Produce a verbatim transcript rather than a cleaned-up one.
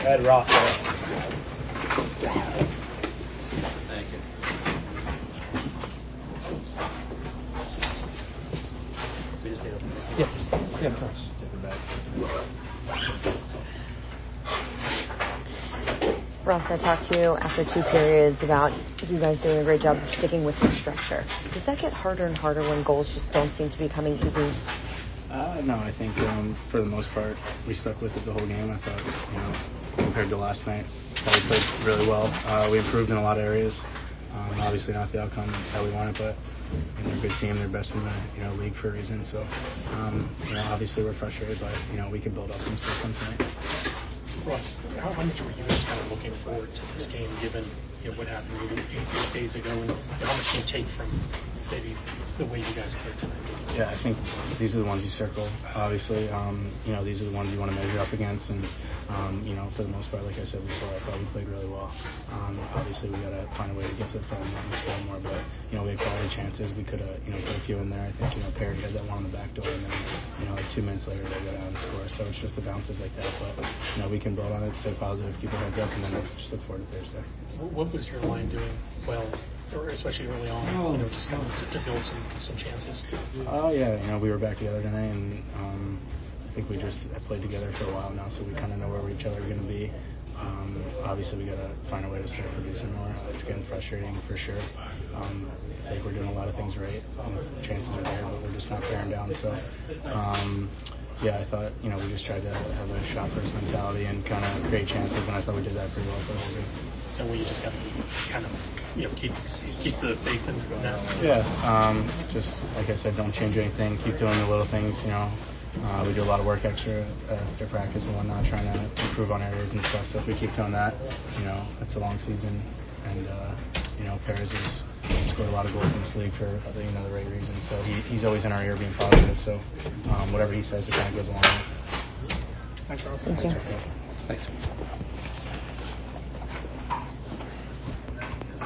ahead, Ross. Thank you. We just need to. Yeah, yeah, of course. Get them back. Ross, I talked to you after two periods about you guys doing a great job of sticking with your structure. Does that get harder and harder when goals just don't seem to be coming easy? Uh, no, I think um, for the most part we stuck with it the whole game. I thought, you know, compared to last night, that we played really well. Uh, we improved in a lot of areas. Um, obviously not the outcome that we wanted, but you know, they're a good team. They're best in the you know league for a reason. So um, you know, obviously we're frustrated, but you know we can build up some stuff from tonight. Ross, how, how much were you guys kind of looking forward to this game, given you know, what happened even eight days ago, and how much do you take from maybe the way you guys played tonight? Yeah, I think these are the ones you circle. Obviously, um, you know, these are the ones you want to measure up against, and um, you know, for the most part, like I said before, I thought we played really well. Um, obviously, we got to find a way to get to the front and score more, but you know, we had quality chances. We could have, you know, put a few in there. I think you know, Perry had that one on the back door, and then you know, like two minutes later, they go down and score. So it's just the bounces like that. But you know, we can build on it, stay positive, keep our heads up, and then just look forward to Thursday. What was your line doing well, or especially early on, you know, just kind of to, to build some, some chances? Oh, uh, yeah, you know, we were back together tonight, and um, I think we just have played together for a while now, so we kind of know where each other are going to be. Um, obviously, we got to find a way to start producing more. It's getting frustrating for sure. Um, I think we're doing a lot of things right, and the chances are there, but we're just not bearing down. So, um, yeah, I thought, you know, we just tried to have a shot first mentality and kind of create chances, and I thought we did that pretty well for the whole game. So we just got to kind of, you know, keep keep the faith in that. Yeah, um, just like I said, don't change anything. Keep doing the little things, you know. Uh, we do a lot of work extra after practice and whatnot, trying to improve on areas and stuff. So if we keep doing that, you know, it's a long season, and uh, you know, Perez has scored a lot of goals in this league for you know the right reasons. So he, he's always in our ear being positive. So um, whatever he says, it kind of goes along with it. Thanks, Ross. Thank you. Thanks.